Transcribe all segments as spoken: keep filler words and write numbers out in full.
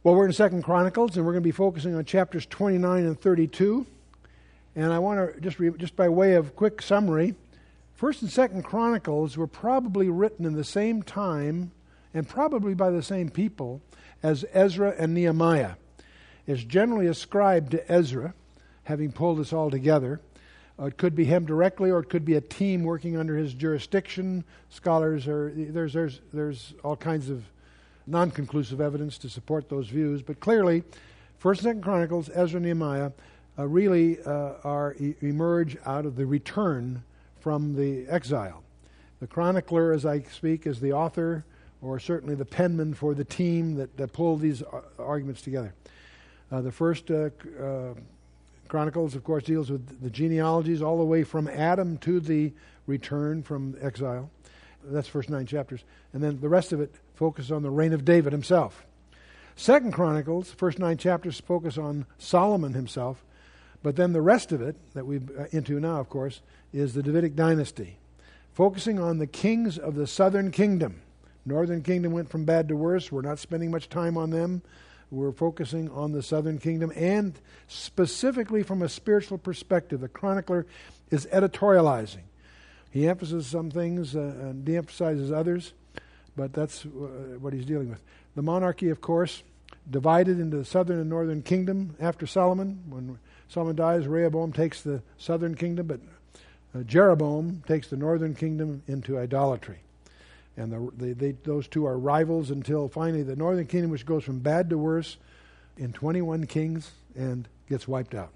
Well, we're in Second Chronicles, and we're going to be focusing on chapters twenty-nine and thirty-two. And I want to just re- just by way of quick summary, First and Second Chronicles were probably written in the same time and probably by the same people as Ezra and Nehemiah. It's generally ascribed to Ezra, having pulled this all together. Uh, it could be him directly, or it could be a team working under his jurisdiction. Scholars are there's there's there's all kinds of non-conclusive evidence to support those views, but clearly, First and Second Chronicles, Ezra and Nehemiah, uh, really uh, are e- emerge out of the return from the exile. The chronicler, as I speak, is the author, or certainly the penman for the team that, that pulled these ar- arguments together. Uh, the first uh, uh, Chronicles, of course, deals with the genealogies all the way from Adam to the return from exile. That's the first nine chapters. And then the rest of it focuses on the reign of David himself. Second Chronicles, first nine chapters focus on Solomon himself. But then the rest of it, that we're into now, of course, is the Davidic dynasty, focusing on the kings of the southern kingdom. Northern kingdom went from bad to worse. We're not spending much time on them. We're focusing on the southern kingdom, and specifically from a spiritual perspective. The chronicler is editorializing. He emphasizes some things uh, and de-emphasizes others, but that's uh, what he's dealing with. The monarchy, of course, divided into the southern and northern kingdom after Solomon. When Solomon dies, Rehoboam takes the southern kingdom, but uh, Jeroboam takes the northern kingdom into idolatry. And the, they, they, those two are rivals until finally the northern kingdom, which goes from bad to worse in twenty-one kings and gets wiped out.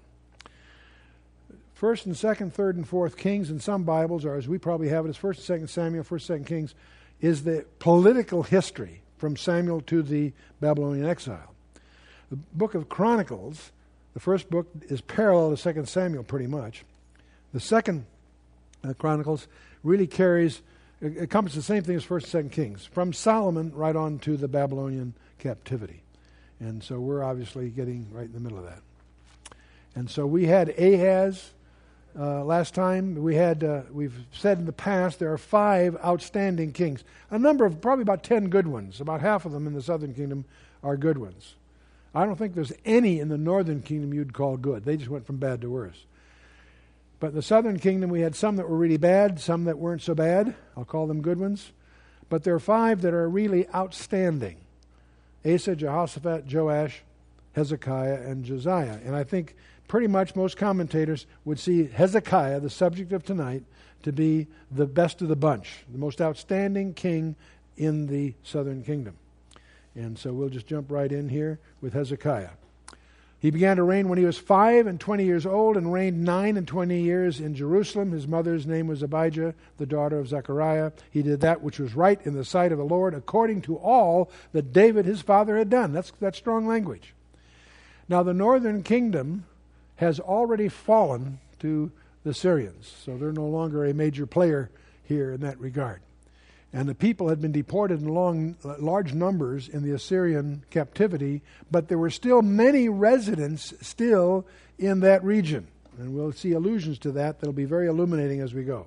First and second, third and fourth Kings in some Bibles, or as we probably have it, as First and Second Samuel, First and Second Kings, is the political history from Samuel to the Babylonian exile. The book of Chronicles, the first book, is parallel to Second Samuel pretty much. The second uh, Chronicles really carries, it encompasses the same thing as First and Second Kings, from Solomon right on to the Babylonian captivity. And so we're obviously getting right in the middle of that. And so we had Ahaz. Uh, last time we had, uh, we've said in the past, there are five outstanding kings. A number of, probably about ten good ones. About half of them in the southern kingdom are good ones. I don't think there's any in the northern kingdom you'd call good. They just went from bad to worse. But in the southern kingdom we had some that were really bad, some that weren't so bad. I'll call them good ones. But there are five that are really outstanding. Asa, Jehoshaphat, Joash, Hezekiah, and Josiah. And I think pretty much most commentators would see Hezekiah, the subject of tonight, to be the best of the bunch, the most outstanding king in the southern kingdom. And so we'll just jump right in here with Hezekiah. He began to reign when he was five and twenty years old, and reigned nine and twenty years in Jerusalem. His mother's name was Abijah, the daughter of Zechariah. He did that which was right in the sight of the Lord, according to all that David his father had done. That's that's strong language. Now the northern kingdom has already fallen to the Syrians, so they're no longer a major player here in that regard. And the people had been deported in long, large numbers in the Assyrian captivity, but there were still many residents still in that region. And we'll see allusions to that that'll be very illuminating as we go.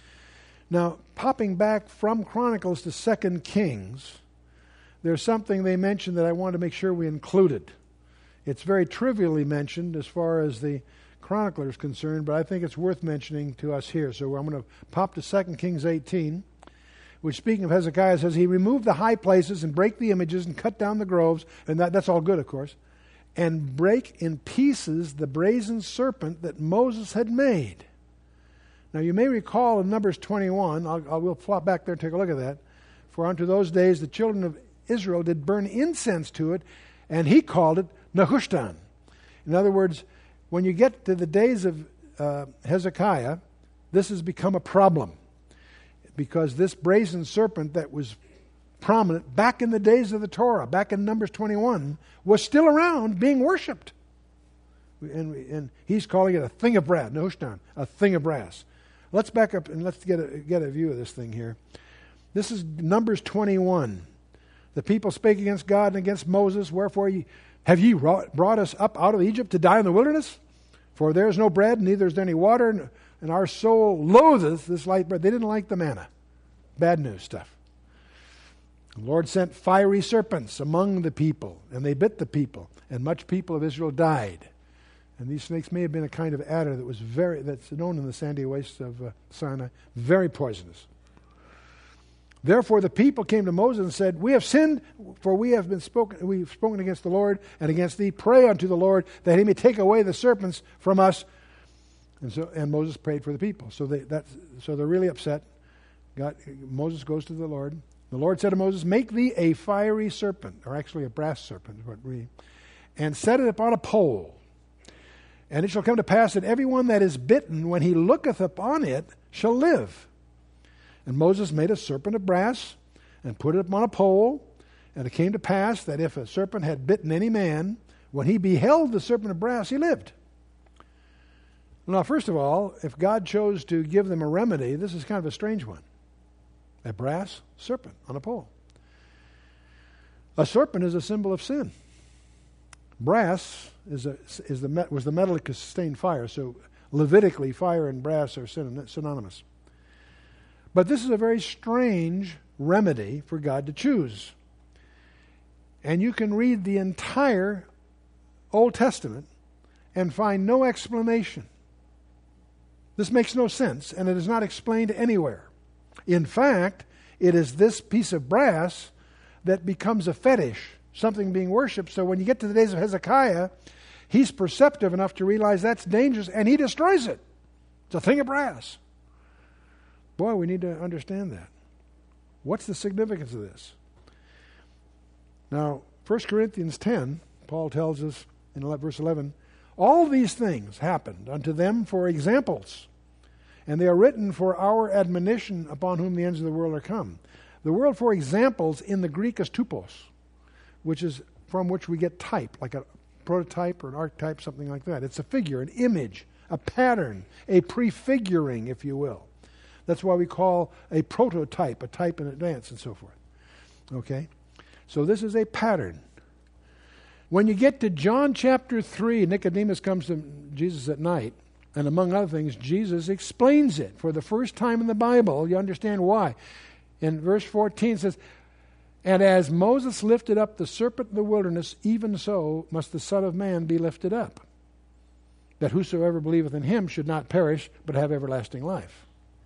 Now, popping back from Chronicles to Second Kings, there's something they mentioned that I want to make sure we included. It's very trivially mentioned as far as the chronicler is concerned, but I think it's worth mentioning to us here. So I'm going to pop to Second Kings eighteen, which, speaking of Hezekiah, says, he removed the high places and break the images and cut down the groves, and that, that's all good, of course, and break in pieces the brazen serpent that Moses had made. Now you may recall in Numbers twenty-one, I'll, I will flop back there and take a look at that, for unto those days the children of Israel did burn incense to it, and he called it Nehushtan. In other words, when you get to the days of uh, Hezekiah, this has become a problem, because this brazen serpent that was prominent back in the days of the Torah, back in Numbers twenty-one, was still around being worshipped. And, and he's calling it a thing of brass, Nehushtan, a thing of brass. Let's back up and let's get a, get a view of this thing here. This is Numbers twenty-one. The people spake against God and against Moses, wherefore ye have ye brought us up out of Egypt to die in the wilderness? For there is no bread, neither is there any water, and our soul loatheth this light bread. They didn't like the manna. Bad news stuff. The Lord sent fiery serpents among the people, and they bit the people, and much people of Israel died. And these snakes may have been a kind of adder that was very, that's known in the sandy wastes of uh, Sinai, very poisonous. Therefore the people came to Moses and said, "We have sinned, for we have been spoken, we've spoken against the Lord and against thee. Pray unto the Lord that he may take away the serpents from us." And so, and Moses prayed for the people. So they, that's, so they're really upset. God, Moses goes to the Lord. The Lord said to Moses, "Make thee a fiery serpent," or actually a brass serpent, is what we, "and set it upon a pole. And it shall come to pass that everyone that is bitten, when he looketh upon it, shall live." And Moses made a serpent of brass and put it upon a pole. And it came to pass that if a serpent had bitten any man, when he beheld the serpent of brass, he lived. Now, first of all, if God chose to give them a remedy, this is kind of a strange one. A brass serpent on a pole. A serpent is a symbol of sin. Brass is a, is the was the metal that could sustain fire. So Levitically, fire and brass are synonymous. But this is a very strange remedy for God to choose. And you can read the entire Old Testament and find no explanation. This makes no sense, and it is not explained anywhere. In fact, it is this piece of brass that becomes a fetish, something being worshipped. So when you get to the days of Hezekiah, he's perceptive enough to realize that's dangerous, and he destroys it. It's a thing of brass. Boy, we need to understand that. What's the significance of this? Now, First Corinthians ten, Paul tells us in verse eleven, "All these things happened unto them for examples, and they are written for our admonition, upon whom the ends of the world are come." The word for examples in the Greek is tupos, which is from which we get type, like a prototype or an archetype, something like that. It's a figure, an image, a pattern, a prefiguring, if you will. That's why we call a prototype, a type in advance, and so forth. Okay? So this is a pattern. When you get to John chapter three, Nicodemus comes to Jesus at night, and among other things, Jesus explains it for the first time in the Bible. You understand why. In verse fourteen it says, "And as Moses lifted up the serpent in the wilderness, even so must the Son of Man be lifted up, that whosoever believeth in him should not perish, but have everlasting life."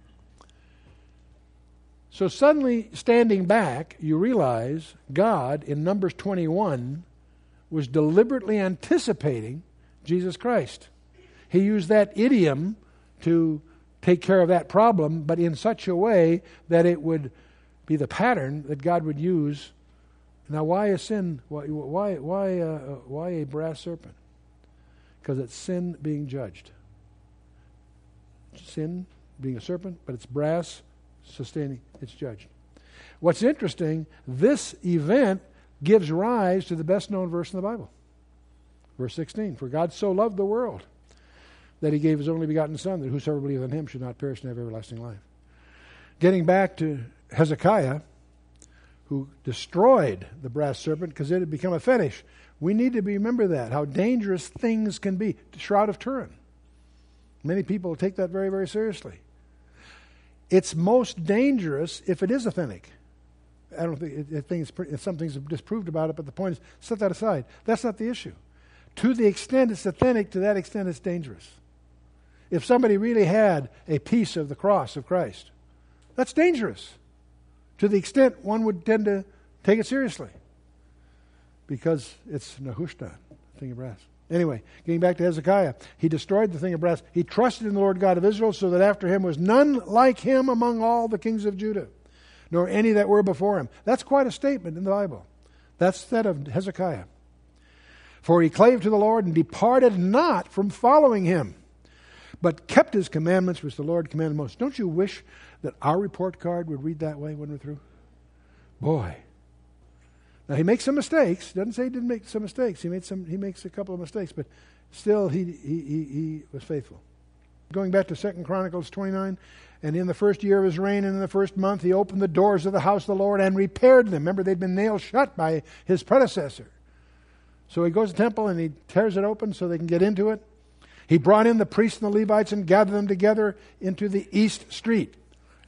So suddenly, standing back, you realize God, in Numbers twenty-one, was deliberately anticipating Jesus Christ. He used that idiom to take care of that problem, but in such a way that it would be the pattern that God would use. Now, why a sin? Why why why, uh, why a brass serpent? Because it's sin being judged. Sin being a serpent, but it's brass sustaining, it's judged. What's interesting, this event gives rise to the best known verse in the Bible. Verse sixteen, "For God so loved the world that he gave his only begotten Son, that whosoever believeth in him should not perish and have everlasting life." Getting back to Hezekiah, who destroyed the brass serpent because it had become a fetish. We need to remember that, how dangerous things can be. The Shroud of Turin. Many people take that very, very seriously. It's most dangerous if it is authentic. I don't think, I think it's, some things have disproved about it, but the point is, set that aside. That's not the issue. To the extent it's authentic, to that extent it's dangerous. If somebody really had a piece of the cross of Christ, that's dangerous. To the extent one would tend to take it seriously. Because it's Nehushtan, thing of brass. Anyway, getting back to Hezekiah, he destroyed the thing of brass. He trusted in the Lord God of Israel, so that after him was none like him among all the kings of Judah, nor any that were before him. That's quite a statement in the Bible. That's that of Hezekiah. "For he clave to the Lord and departed not from following him, but kept his commandments which the Lord commanded Moses." Don't you wish that our report card would read that way when we're through? Boy. Now he makes some mistakes. Doesn't say he didn't make some mistakes. He made some. He makes a couple of mistakes, but still he he he, he was faithful. Going back to Second Chronicles twenty-nine, "And in the first year of his reign, and in the first month, he opened the doors of the house of the Lord and repaired them." Remember, they'd been nailed shut by his predecessor. So he goes to the temple and he tears it open so they can get into it. He brought in the priests and the Levites and gathered them together into the east street.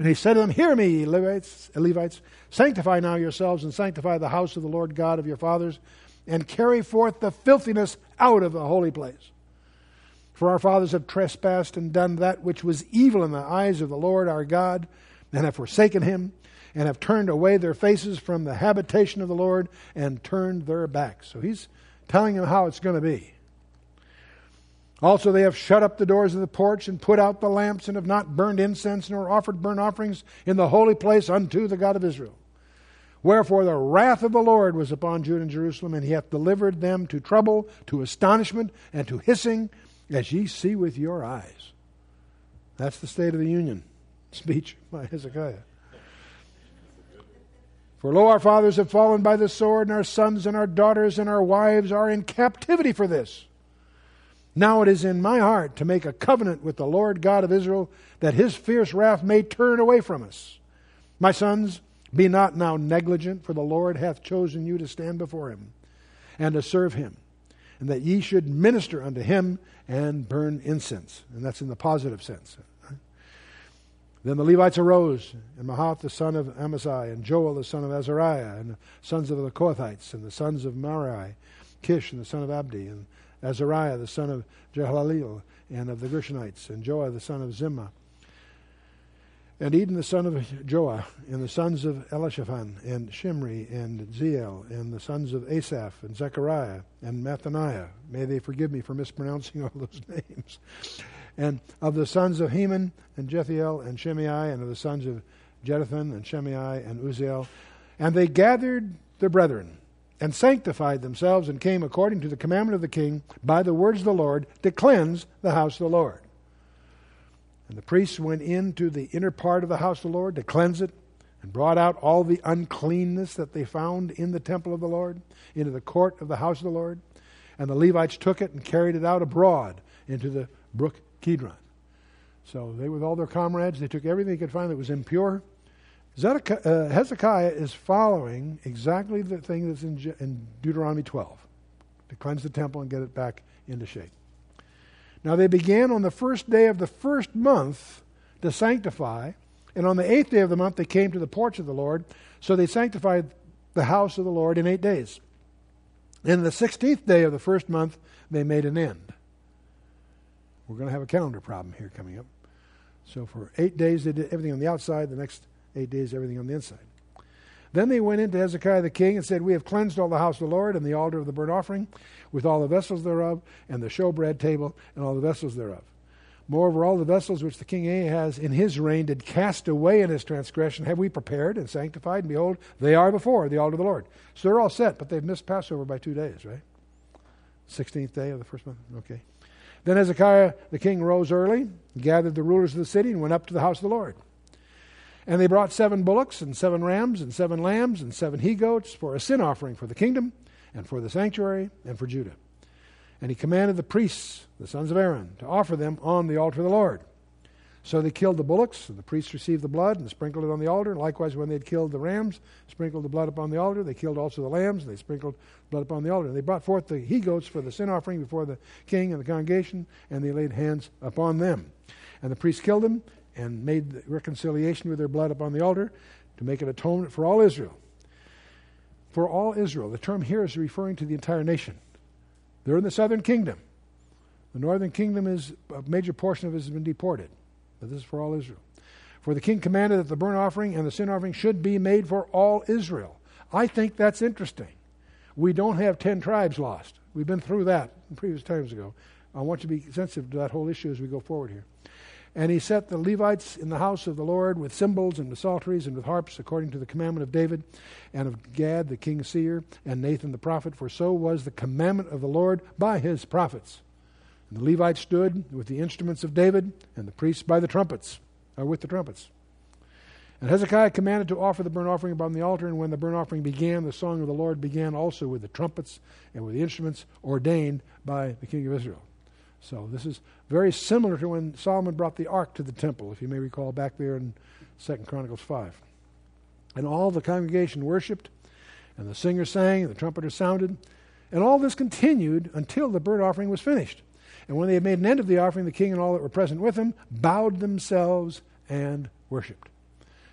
And he said to them, Hear me, ye Levites, Levites, sanctify now yourselves, and sanctify the house of the Lord God of your fathers, and carry forth the filthiness out of the holy place. For our fathers have trespassed and done that which was evil in the eyes of the Lord our God, and have forsaken him, and have turned away their faces from the habitation of the Lord, and turned their backs. So he's telling them how it's going to be. Also they have shut up the doors of the porch, and put out the lamps, and have not burned incense, nor offered burnt offerings in the holy place unto the God of Israel. Wherefore the wrath of the Lord was upon Judah and Jerusalem, and he hath delivered them to trouble, to astonishment, and to hissing, as ye see with your eyes. That's the State of the Union speech by Hezekiah. For lo, our fathers have fallen by the sword, and our sons and our daughters and our wives are in captivity for this. Now it is in my heart to make a covenant with the Lord God of Israel, that his fierce wrath may turn away from us. My sons, be not now negligent, for the Lord hath chosen you to stand before him, and to serve him, and that ye should minister unto him, and burn incense. And that's in the positive sense. Then the Levites arose, and Mahath the son of Amasai, and Joel the son of Azariah, and the sons of the Kohathites, and the sons of Merari, Kish and the son of Abdi, and Azariah the son of Jehalelel, and of the Gershonites, and Joah the son of Zimmah, and Eden the son of Joah, and the sons of Elishaphan, and Shimri, and Zeel, and the sons of Asaph, and Zechariah, and Mathaniah. May they forgive me for mispronouncing all those names. And of the sons of Heman, and Jethiel, and Shimei, and of the sons of Jeduthun, and Shimei, and Uzziel. And they gathered their brethren, and sanctified themselves, and came according to the commandment of the king, by the words of the Lord, to cleanse the house of the Lord. And the priests went into the inner part of the house of the Lord to cleanse it, and brought out all the uncleanness that they found in the temple of the Lord, into the court of the house of the Lord. And the Levites took it and carried it out abroad into the brook Kidron. So they, with all their comrades, they took everything they could find that was impure. Zedekiah, uh, Hezekiah is following exactly the thing that's in, Je- in Deuteronomy twelve, to cleanse the temple and get it back into shape. Now they began on the first day of the first month to sanctify, and on the eighth day of the month they came to the porch of the Lord, so they sanctified the house of the Lord in eight days. And the sixteenth day of the first month they made an end. We're going to have a calendar problem here coming up. So for eight days they did everything on the outside, the next eight days everything on the inside. Then they went into Hezekiah the king and said, We have cleansed all the house of the Lord, and the altar of the burnt offering, with all the vessels thereof, and the showbread table, and all the vessels thereof. Moreover, all the vessels which the king Ahaz in his reign did cast away in his transgression have we prepared and sanctified, and behold, they are before the altar of the Lord. So they're all set, but they've missed Passover by two days, right? sixteenth day of the first month? Okay. Then Hezekiah the king rose early, gathered the rulers of the city, and went up to the house of the Lord. And they brought seven bullocks, and seven rams, and seven lambs, and seven he-goats for a sin offering for the kingdom, and for the sanctuary, and for Judah. And he commanded the priests, the sons of Aaron, to offer them on the altar of the Lord. So they killed the bullocks, and the priests received the blood, and sprinkled it on the altar. Likewise, when they had killed the rams, sprinkled the blood upon the altar. They killed also the lambs, and they sprinkled blood upon the altar. And they brought forth the he-goats for the sin offering before the king and the congregation, and they laid hands upon them. And the priests killed them, and made the reconciliation with their blood upon the altar, to make an atonement for all Israel. For all Israel. The term here is referring to the entire nation. They're in the southern kingdom. The northern kingdom is, a major portion of it has been deported. But this is for all Israel. For the king commanded that the burnt offering and the sin offering should be made for all Israel. I think that's interesting. We don't have ten tribes lost. We've been through that in previous times ago. I want you to be sensitive to that whole issue as we go forward here. And he set the Levites in the house of the Lord with cymbals and with psalteries and with harps, according to the commandment of David and of Gad the king's seer and Nathan the prophet, for so was the commandment of the Lord by his prophets. And the Levites stood with the instruments of David, and the priests by the trumpets, or with the trumpets. And Hezekiah commanded to offer the burnt offering upon the altar, and when the burnt offering began, the song of the Lord began also with the trumpets and with the instruments ordained by the king of Israel. So this is very similar to when Solomon brought the ark to the temple, if you may recall back there in Second Chronicles five. And all the congregation worshipped, and the singers sang, and the trumpeters sounded, and all this continued until the burnt offering was finished. And when they had made an end of the offering, the king and all that were present with him bowed themselves and worshipped.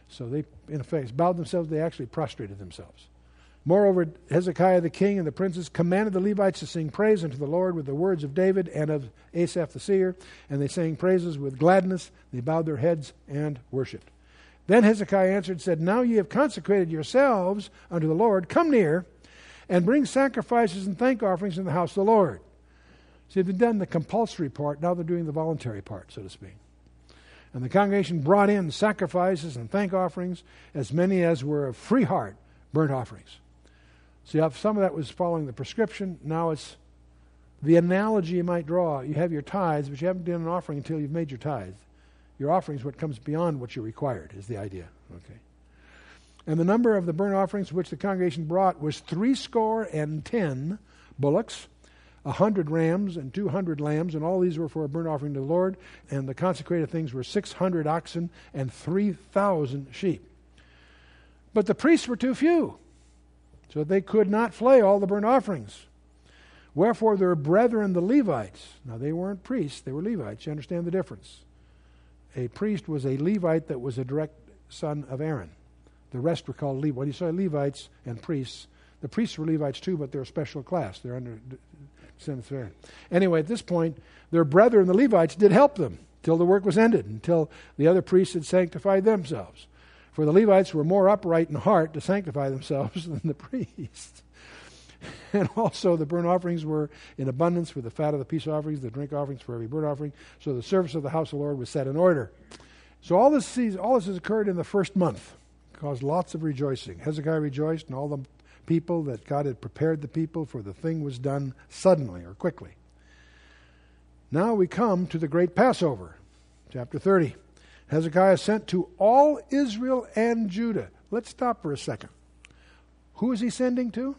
So they, in effect, bowed themselves. They actually prostrated themselves. Moreover, Hezekiah the king and the princes commanded the Levites to sing praise unto the Lord with the words of David and of Asaph the seer, and they sang praises with gladness. They bowed their heads and worshipped. Then Hezekiah answered and said, Now ye have consecrated yourselves unto the Lord. Come near and bring sacrifices and thank offerings in the house of the Lord. See, they've done the compulsory part. Now they're doing the voluntary part, so to speak. And the congregation brought in sacrifices and thank offerings, as many as were of free heart, burnt offerings. See, some of that was following the prescription. Now it's the analogy you might draw. You have your tithes, but you haven't done an offering until you've made your tithe. Your offering is what comes beyond what you're required, is the idea. Okay. And the number of the burnt offerings which the congregation brought was threescore and ten bullocks, a hundred rams, and two hundred lambs, and all these were for a burnt offering to the Lord. And the consecrated things were six hundred oxen and three thousand sheep. But the priests were too few, so they could not flay all the burnt offerings. Wherefore their brethren, the Levites, now they weren't priests, they were Levites. You understand the difference? A priest was a Levite that was a direct son of Aaron. The rest were called Levites. When you say Levites and priests, the priests were Levites too, but they're a special class. They're under descendants of Aaron. Anyway, at this point, their brethren, the Levites, did help them till the work was ended, until the other priests had sanctified themselves. For the Levites were more upright in heart to sanctify themselves than the priests. And also the burnt offerings were in abundance with the fat of the peace offerings, the drink offerings for every burnt offering. So the service of the house of the Lord was set in order. So all this, all this has occurred in the first month. It caused lots of rejoicing. Hezekiah rejoiced, and all the people that God had prepared the people, for the thing was done suddenly or quickly. Now we come to the great Passover, chapter thirty. Hezekiah sent to all Israel and Judah. Let's stop for a second. Who is he sending to?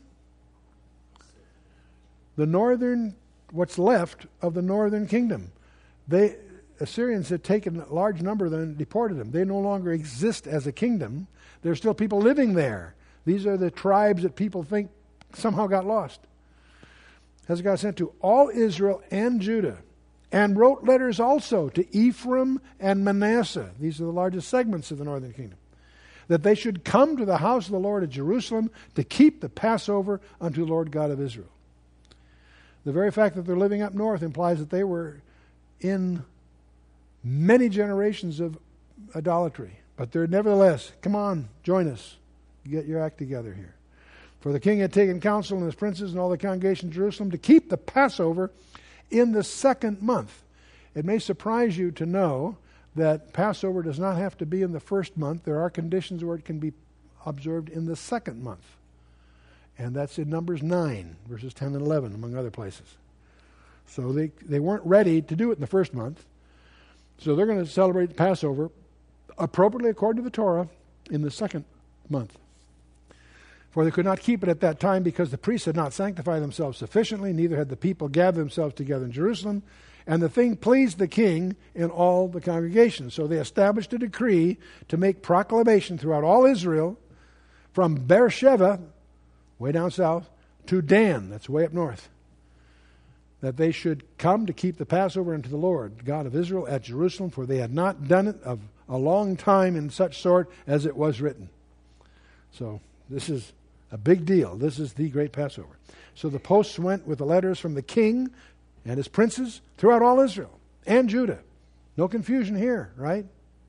The northern, what's left of the northern kingdom. They, Assyrians had taken a large number of them and deported them. They no longer exist as a kingdom. There are still people living there. These are the tribes that people think somehow got lost. Hezekiah sent to all Israel and Judah, and wrote letters also to Ephraim and Manasseh. These are the largest segments of the northern kingdom. That they should come to the house of the Lord at Jerusalem to keep the Passover unto the Lord God of Israel. The very fact that they're living up north implies that they were in many generations of idolatry. But they're nevertheless, come on, join us. Get your act together here. For the king had taken counsel and his princes and all the congregation of Jerusalem to keep the Passover in the second month. It may surprise you to know that Passover does not have to be in the first month. There are conditions where it can be observed in the second month. And that's in Numbers nine, verses ten and eleven, among other places. So they, they weren't ready to do it in the first month. So they're going to celebrate the Passover appropriately according to the Torah in the second month. For they could not keep it at that time because the priests had not sanctified themselves sufficiently, neither had the people gathered themselves together in Jerusalem. And the thing pleased the king in all the congregation. So they established a decree to make proclamation throughout all Israel, from Beersheba, way down south, to Dan, that's way up north, that they should come to keep the Passover unto the Lord, God of Israel, at Jerusalem, for they had not done it of a long time in such sort as it was written. So this is a big deal. This is the great Passover. So the posts went with the letters from the king and his princes throughout all Israel and Judah. No confusion here, right?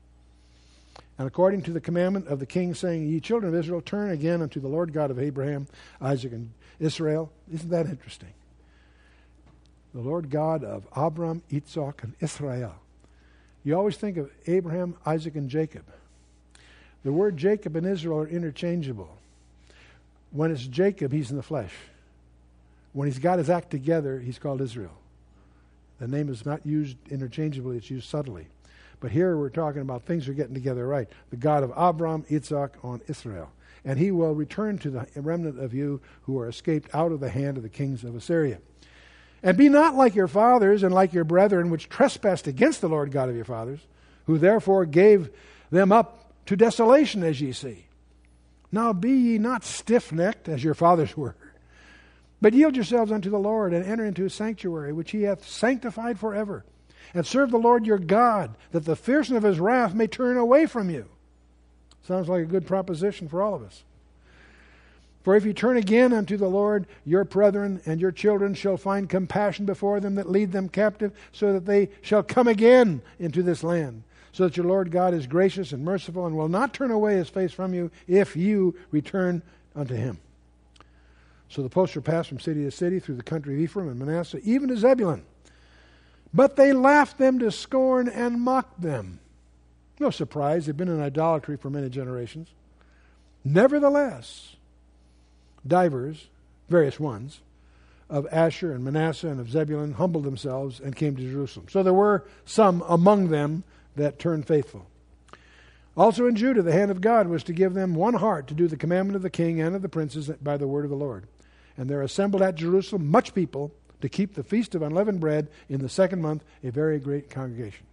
And according to the commandment of the king, saying, Ye children of Israel, turn again unto the Lord God of Abraham, Isaac, and Israel. Isn't that interesting? The Lord God of Abram, Isaac, and Israel. You always think of Abraham, Isaac, and Jacob. The word Jacob and Israel are interchangeable. When it's Jacob, he's in the flesh. When he's got his act together, he's called Israel. The name is not used interchangeably, it's used subtly. But here we're talking about things are getting together right. The God of Abram, Isaac, on Israel. And he will return to the remnant of you who are escaped out of the hand of the kings of Assyria. And be not like your fathers and like your brethren, which trespassed against the Lord God of your fathers, who therefore gave them up to desolation, as ye see. Now be ye not stiff-necked, as your fathers were, but yield yourselves unto the Lord, and enter into his sanctuary, which he hath sanctified forever. And serve the Lord your God, that the fierceness of his wrath may turn away from you. Sounds like a good proposition for all of us. For if you turn again unto the Lord, your brethren and your children shall find compassion before them that lead them captive, so that they shall come again into this land, so that your Lord God is gracious and merciful, and will not turn away his face from you, if you return unto him. So the posts were passed from city to city through the country of Ephraim and Manasseh, even to Zebulun. But they laughed them to scorn and mocked them. No surprise, they've been in idolatry for many generations. Nevertheless, divers, various ones, of Asher and Manasseh and of Zebulun humbled themselves and came to Jerusalem. So there were some among them that turned faithful. Also in Judah, the hand of God was to give them one heart to do the commandment of the king and of the princes by the word of the Lord. And there assembled at Jerusalem much people to keep the feast of unleavened bread in the second month, a very great congregation.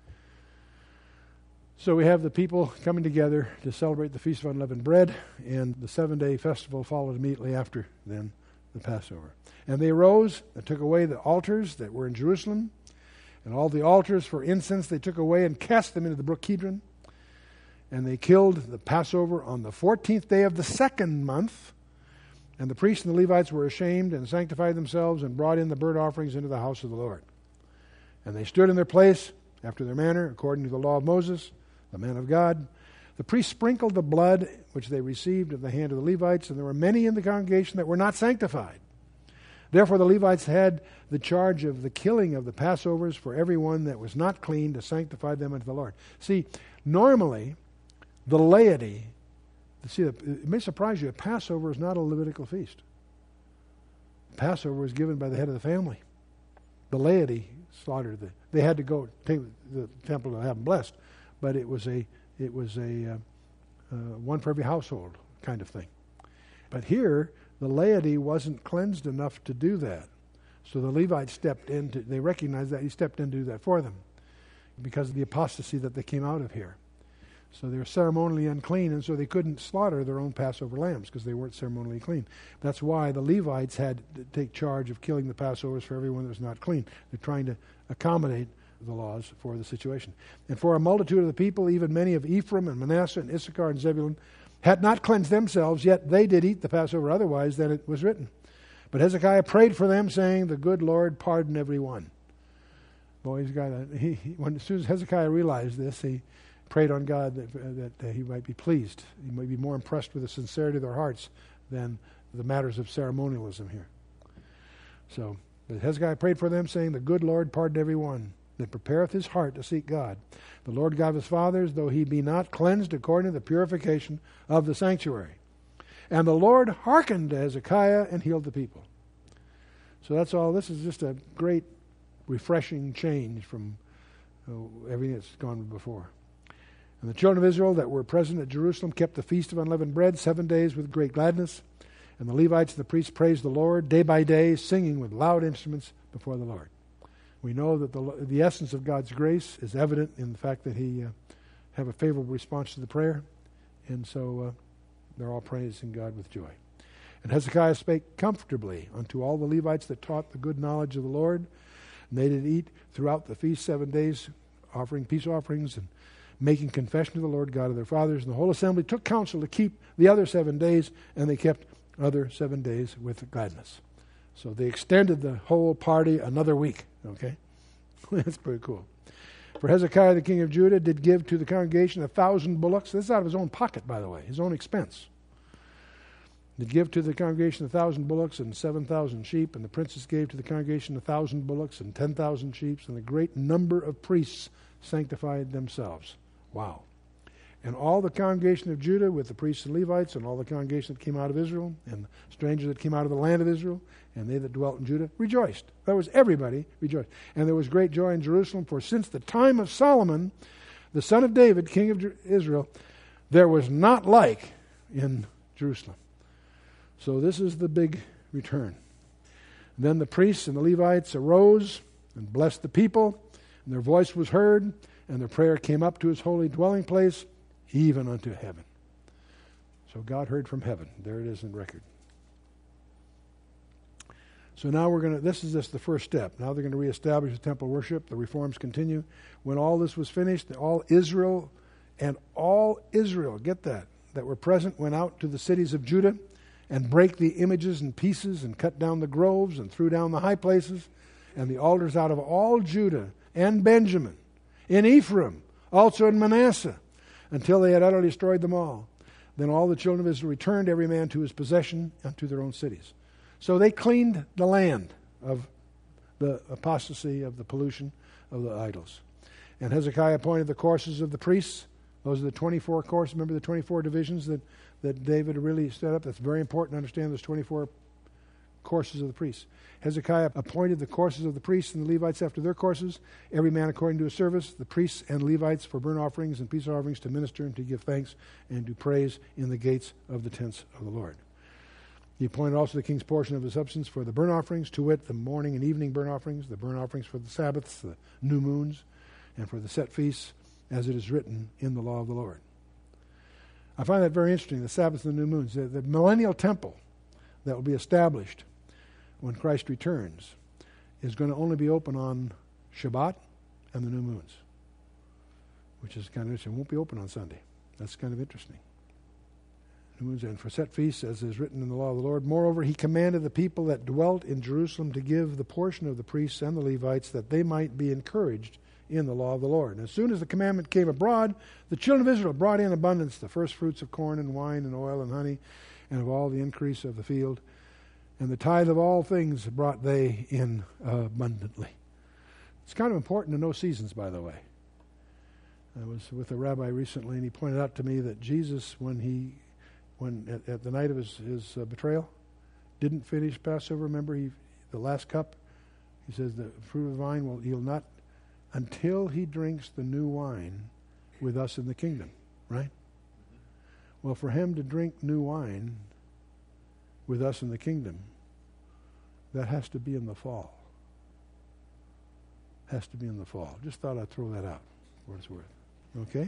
So we have the people coming together to celebrate the Feast of Unleavened Bread, and the seven-day festival followed immediately after then the Passover. And they arose and took away the altars that were in Jerusalem, and all the altars for incense they took away and cast them into the brook Kidron. And they killed the Passover on the fourteenth day of the second month. And the priests and the Levites were ashamed and sanctified themselves and brought in the burnt offerings into the house of the Lord. And they stood in their place after their manner, according to the law of Moses, the man of God. The priests sprinkled the blood which they received of the hand of the Levites, and there were many in the congregation that were not sanctified. Therefore the Levites had the charge of the killing of the Passovers for everyone that was not clean, to sanctify them unto the Lord. See, normally, the laity, see, it may surprise you, a Passover is not a Levitical feast. Passover was given by the head of the family. The laity slaughtered the, they had to go take the temple to have them blessed. But it was a it was a uh, uh, one for every household kind of thing. But here, the laity wasn't cleansed enough to do that. So the Levites stepped in. To, they recognized that. He stepped in to do that for them because of the apostasy that they came out of here. So they were ceremonially unclean, and so they couldn't slaughter their own Passover lambs because they weren't ceremonially clean. That's why the Levites had to take charge of killing the Passovers for everyone that was not clean. They're trying to accommodate the laws for the situation. And for a multitude of the people, even many of Ephraim and Manasseh and Issachar and Zebulun, had not cleansed themselves, yet they did eat the Passover otherwise than it was written. But Hezekiah prayed for them, saying, the good Lord pardon every one. Boy, he's got a, he, he, when, as soon as Hezekiah realized this, he prayed on God that, uh, that uh, he might be pleased. He might be more impressed with the sincerity of their hearts than the matters of ceremonialism here. So, but Hezekiah prayed for them, saying, the good Lord pardon every one that prepareth his heart to seek God. The Lord God of his fathers, though he be not cleansed according to the purification of the sanctuary. And the Lord hearkened to Hezekiah and healed the people. So that's all. This is just a great, refreshing change from uh, everything that's gone before. And the children of Israel that were present at Jerusalem kept the feast of unleavened bread seven days with great gladness. And the Levites and the priests praised the Lord day by day, singing with loud instruments before the Lord. We know that the the essence of God's grace is evident in the fact that he uh, have a favorable response to the prayer. And so uh, they're all praising God with joy. And Hezekiah spake comfortably unto all the Levites that taught the good knowledge of the Lord. And they did eat throughout the feast seven days, offering peace offerings and making confession to the Lord God of their fathers. And the whole assembly took counsel to keep the other seven days, and they kept other seven days with gladness. So they extended the whole party another week. Okay? That's pretty cool. For Hezekiah, the king of Judah, did give to the congregation a thousand bullocks. This is out of his own pocket, by the way, his own expense. Did give to the congregation a thousand bullocks and seven thousand sheep, and the princes gave to the congregation a thousand bullocks and ten thousand sheep, and a great number of priests sanctified themselves. Wow. And all the congregation of Judah with the priests and Levites and all the congregation that came out of Israel and the strangers that came out of the land of Israel and they that dwelt in Judah rejoiced. That was everybody rejoiced. And there was great joy in Jerusalem, for since the time of Solomon, the son of David, king of Israel, there was not like in Jerusalem. So this is the big return. Then the priests and the Levites arose and blessed the people, and their voice was heard, and their prayer came up to his holy dwelling place, even unto heaven. So God heard from heaven. There it is in record. So now we're going to, this is just the first step. Now they're going to reestablish the temple worship. The reforms continue. When all this was finished, all Israel And all Israel, get that, that were present went out to the cities of Judah and brake the images in pieces and cut down the groves and threw down the high places and the altars out of all Judah and Benjamin, in Ephraim, also in Manasseh, until they had utterly destroyed them all. Then all the children of Israel returned, every man to his possession and to their own cities. So they cleaned the land of the apostasy, of the pollution of the idols. And Hezekiah appointed the courses of the priests. Those are the twenty-four courses. Remember the twenty-four divisions that, that David really set up? That's very important to understand those twenty-four courses of the priests. Hezekiah appointed the courses of the priests and the Levites after their courses, every man according to his service, the priests and Levites for burnt offerings and peace offerings, to minister and to give thanks and to praise in the gates of the tents of the Lord. He appointed also the king's portion of his substance for the burnt offerings, to wit, the morning and evening burnt offerings, the burnt offerings for the Sabbaths, the new moons, and for the set feasts, as it is written in the law of the Lord. I find that very interesting, the Sabbaths and the new moons. The, the millennial temple that will be established when Christ returns is going to only be open on Shabbat and the new moons, which is kind of interesting. It won't be open on Sunday. That's kind of interesting. New moons and for set feasts, as is written in the law of the Lord. Moreover, he commanded the people that dwelt in Jerusalem to give the portion of the priests and the Levites, that they might be encouraged in the law of the Lord. And as soon as the commandment came abroad, the children of Israel brought in abundance the first fruits of corn and wine and oil and honey, and of all the increase of the field. And the tithe of all things brought they in uh, abundantly. It's kind of important to know seasons, by the way. I was with a rabbi recently, and he pointed out to me that Jesus, when he, when at, at the night of his, his uh, betrayal, didn't finish Passover. Remember, he, the last cup, he says the fruit of the vine, will he'll not, until he drinks the new wine with us in the kingdom, right? Well, for him to drink new wine with us in the kingdom, that has to be in the fall. Has to be in the fall. Just thought I'd throw that out for what it's worth. Okay?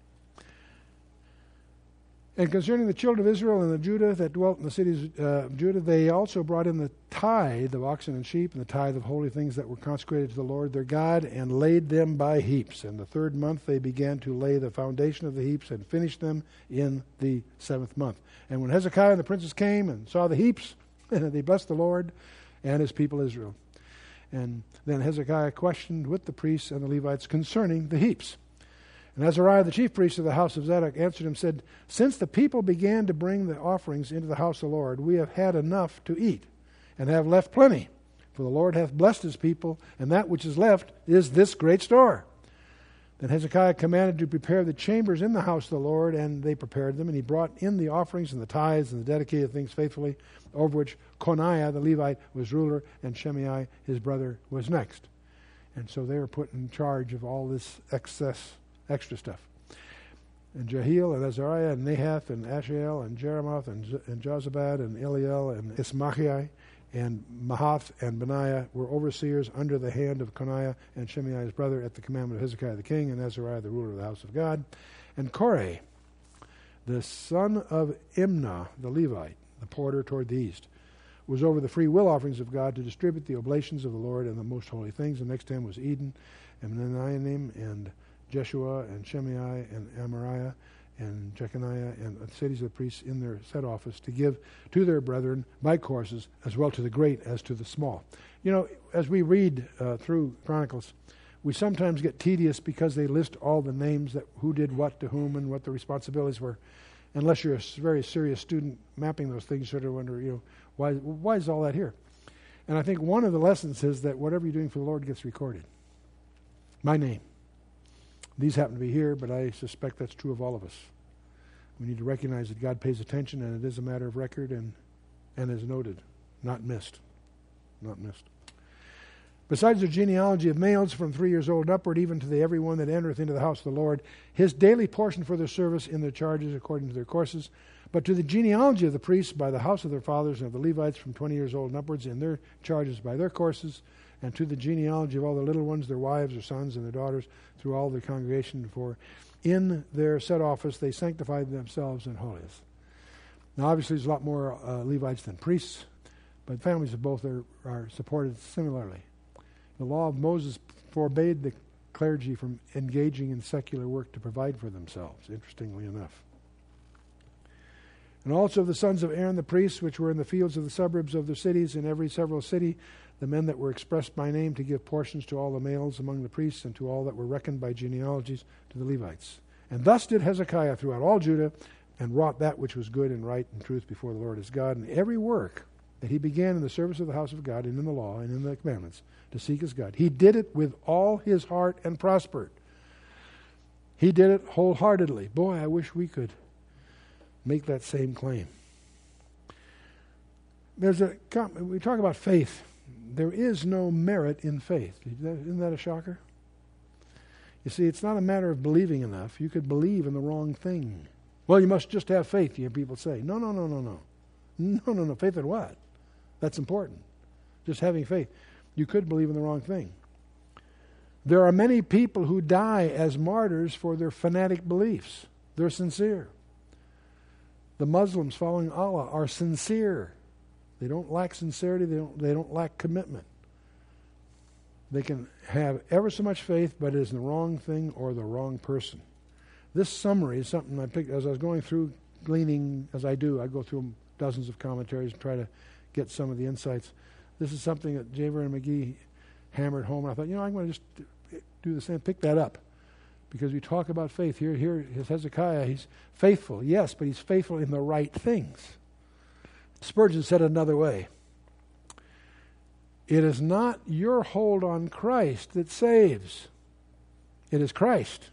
And concerning the children of Israel and the Judah that dwelt in the cities uh, of Judah, they also brought in the tithe of oxen and sheep and the tithe of holy things that were consecrated to the Lord their God, and laid them by heaps. And the third month they began to lay the foundation of the heaps and finished them in the seventh month. And when Hezekiah and the princes came and saw the heaps, they blessed the Lord and his people Israel. And then Hezekiah questioned with the priests and the Levites concerning the heaps. And Azariah, the chief priest of the house of Zadok, answered him, said, since the people began to bring the offerings into the house of the Lord, we have had enough to eat, and have left plenty. For the Lord hath blessed his people, and that which is left is this great store. Then Hezekiah commanded to prepare the chambers in the house of the Lord, and they prepared them, and he brought in the offerings and the tithes and the dedicated things faithfully, over which Coniah the Levite was ruler, and Shimei his brother was next. And so they were put in charge of all this excess, extra stuff. And Jehiel and Azariah and Nahath and Ashael and Jeremoth and, Z- and Jozabad and Eliel and Ismachiah and Mahath and Benaiah were overseers under the hand of Coniah and Shimei his brother at the commandment of Hezekiah the king, and Azariah the ruler of the house of God. And Korah, the son of Imnah the Levite, the porter toward the east, was over the free will offerings of God to distribute the oblations of the Lord and the most holy things. And next to him was Eden and Menaianim and Jeshua and Shimei and Amariah and Jeconiah and the cities of the priests in their set office, to give to their brethren by courses, as well to the great as to the small. You know, as we read uh, through Chronicles, we sometimes get tedious because they list all the names that who did what to whom and what the responsibilities were. Unless you're a very serious student mapping those things, sort of wonder, you know, why why is all that here? And I think one of the lessons is that whatever you're doing for the Lord gets recorded. My name. These happen to be here, but I suspect that's true of all of us. We need to recognize that God pays attention, and it is a matter of record and, and is noted, not missed. Not missed. Besides the genealogy of males from three years old upward, even to the every one that entereth into the house of the Lord, his daily portion for their service in their charges according to their courses, but to the genealogy of the priests by the house of their fathers, and of the Levites from twenty years old and upwards in their charges by their courses, and to the genealogy of all the little ones, their wives, their sons, and their daughters, through all the congregation, for in their set office they sanctified themselves in holiness. Now obviously there's a lot more uh, Levites than priests, but families of both are, are supported similarly. The law of Moses forbade the clergy from engaging in secular work to provide for themselves, interestingly enough. And also of the sons of Aaron the priests, which were in the fields of the suburbs of their cities, in every several city, the men that were expressed by name, to give portions to all the males among the priests, and to all that were reckoned by genealogies, to the Levites. And thus did Hezekiah throughout all Judah, and wrought that which was good and right and truth before the Lord his God. And every work that he began in the service of the house of God, and in the law, and in the commandments, to seek his God, he did it with all his heart and prospered. He did it wholeheartedly. Boy, I wish we could make that same claim. There's a we talk about faith. There is no merit in faith. Isn't that a shocker? You see, it's not a matter of believing enough. You could believe in the wrong thing. Well, you must just have faith, you hear people say. No, no, no, no, no. No, no, no. Faith in what? That's important. Just having faith. You could believe in the wrong thing. There are many people who die as martyrs for their fanatic beliefs. They're sincere. The Muslims following Allah are sincere. They don't lack sincerity. They don't, they don't lack commitment. They can have ever so much faith, but it is the wrong thing or the wrong person. This summary is something I picked as I was going through gleaning, as I do. I go through dozens of commentaries and try to get some of the insights. This is something that Javer and McGee hammered home. And I thought, you know, I'm going to just do the same, pick that up. Because we talk about faith. Here, here is Hezekiah. He's faithful, yes, but he's faithful in the right things. Spurgeon said it another way. It is not your hold on Christ that saves. It is Christ.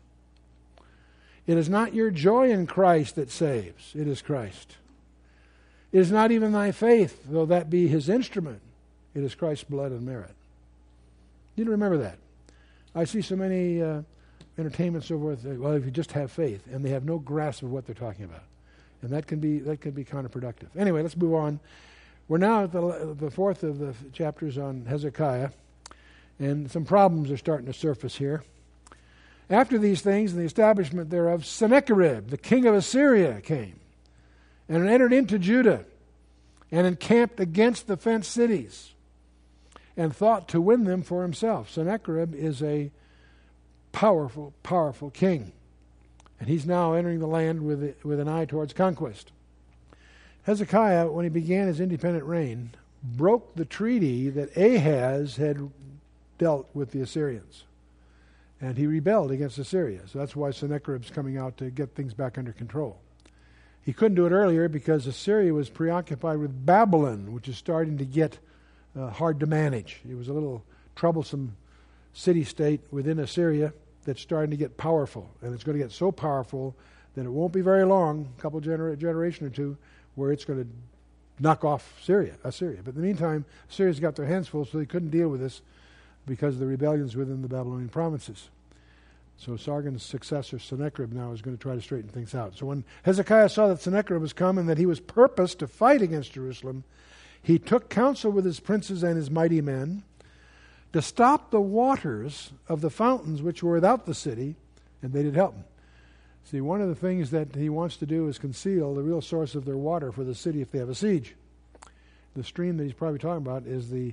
It is not your joy in Christ that saves. It is Christ. It is not even thy faith, though that be his instrument. It is Christ's blood and merit. You need to remember that. I see so many uh, entertainments so forth. Well, if you just have faith, and they have no grasp of what they're talking about, and that can be that can be counterproductive. Anyway, let's move on. We're now at the, the fourth of the chapters on Hezekiah, and some problems are starting to surface here. After these things and the establishment thereof, Sennacherib, the king of Assyria, came and entered into Judah and encamped against the fenced cities and thought to win them for himself. Sennacherib is a powerful, powerful king, and he's now entering the land with, with an eye towards conquest. Hezekiah, when he began his independent reign, broke the treaty that Ahaz had dealt with the Assyrians. And he rebelled against Assyria. So that's why Sennacherib's coming out to get things back under control. He couldn't do it earlier because Assyria was preoccupied with Babylon, which is starting to get uh, hard to manage. It was a little troublesome city-state within Assyria that's starting to get powerful. And it's going to get so powerful that it won't be very long, a couple gener- generation or two, where it's going to knock off Syria, Assyria. But in the meantime, Assyria's got their hands full, so they couldn't deal with this because of the rebellions within the Babylonian provinces. So Sargon's successor, Sennacherib, now is going to try to straighten things out. So when Hezekiah saw that Sennacherib was come and that he was purposed to fight against Jerusalem, he took counsel with his princes and his mighty men to stop the waters of the fountains which were without the city, and they did help him. See, one of the things that he wants to do is conceal the real source of their water for the city if they have a siege. The stream that he's probably talking about is the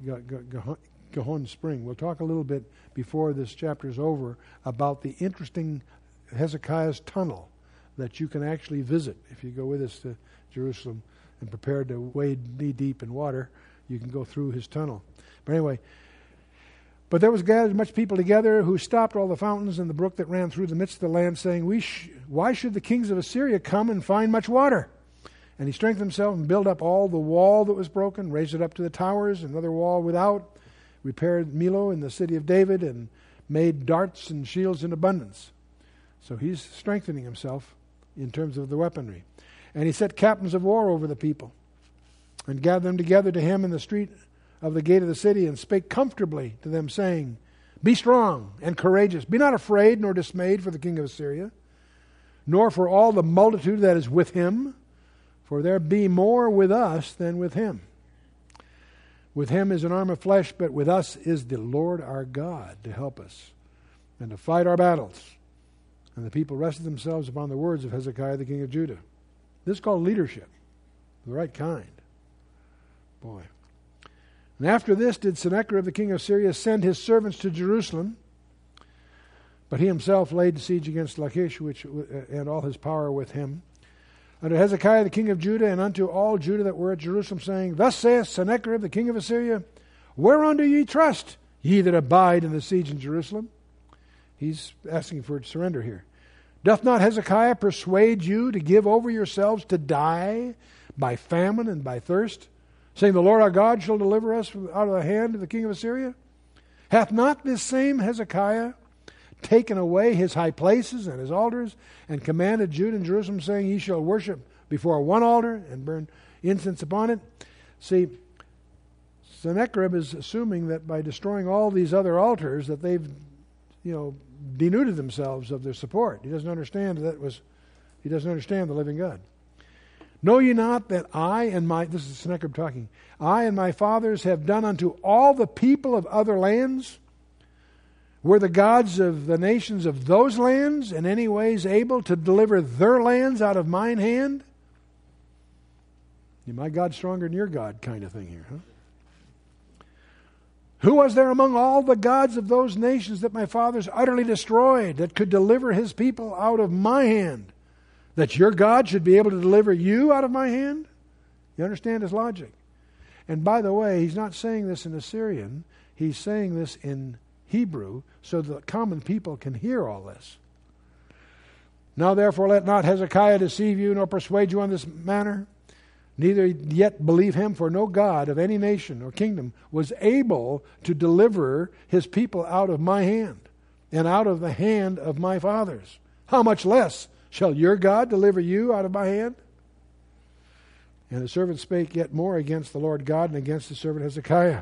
Gihon Spring. We'll talk a little bit before this chapter is over about the interesting Hezekiah's tunnel that you can actually visit if you go with us to Jerusalem and prepared to wade knee deep in water. You can go through his tunnel. But anyway, but there was gathered much people together who stopped all the fountains and the brook that ran through the midst of the land, saying, "We sh- why should the kings of Assyria come and find much water?" And he strengthened himself and built up all the wall that was broken, raised it up to the towers, another wall without, repaired Millo in the city of David, and made darts and shields in abundance. So he's strengthening himself in terms of the weaponry. And he set captains of war over the people and gathered them together to him in the street of the gate of the city, and spake comfortably to them, saying, "Be strong and courageous. Be not afraid nor dismayed for the king of Assyria, nor for all the multitude that is with him, for there be more with us than with him. With him is an arm of flesh, but with us is the Lord our God to help us and to fight our battles." And the people rested themselves upon the words of Hezekiah the king of Judah. This is called leadership, the right kind. Boy. And after this did Sennacherib the king of Syria send his servants to Jerusalem But he himself laid siege against Lachish, which, and all his power with him, unto Hezekiah the king of Judah, and unto all Judah that were at Jerusalem, saying, Thus saith Sennacherib the king of Assyria, Whereon do ye trust, ye that abide in the siege in Jerusalem? He's asking for surrender here. Doth not Hezekiah persuade you to give over yourselves to die by famine and by thirst, saying, The Lord our God shall deliver us out of the hand of the king of Assyria? Hath not this same Hezekiah taken away his high places and his altars, and commanded Judah and Jerusalem, saying, Ye shall worship before one altar and burn incense upon it? See, Sennacherib is assuming that by destroying all these other altars that they've, you know, denuded themselves of their support. He doesn't understand that it was, he doesn't understand the living God. Know ye not that I and my, this is Sennacherib talking, I and my fathers have done unto all the people of other lands? Were the gods of the nations of those lands in any ways able to deliver their lands out of mine hand? Is my God stronger than your God kind of thing here, huh? Who was there among all the gods of those nations that my fathers utterly destroyed, that could deliver his people out of my hand? That your God should be able to deliver you out of my hand? You understand his logic? And by the way, he's not saying this in Assyrian. He's saying this in Hebrew, so that common people can hear all this. Now therefore let not Hezekiah deceive you, nor persuade you on this manner. Neither yet believe him, for no God of any nation or kingdom was able to deliver his people out of my hand, and out of the hand of my fathers. How much less shall your God deliver you out of my hand? And the servant spake yet more against the Lord God and against the servant Hezekiah.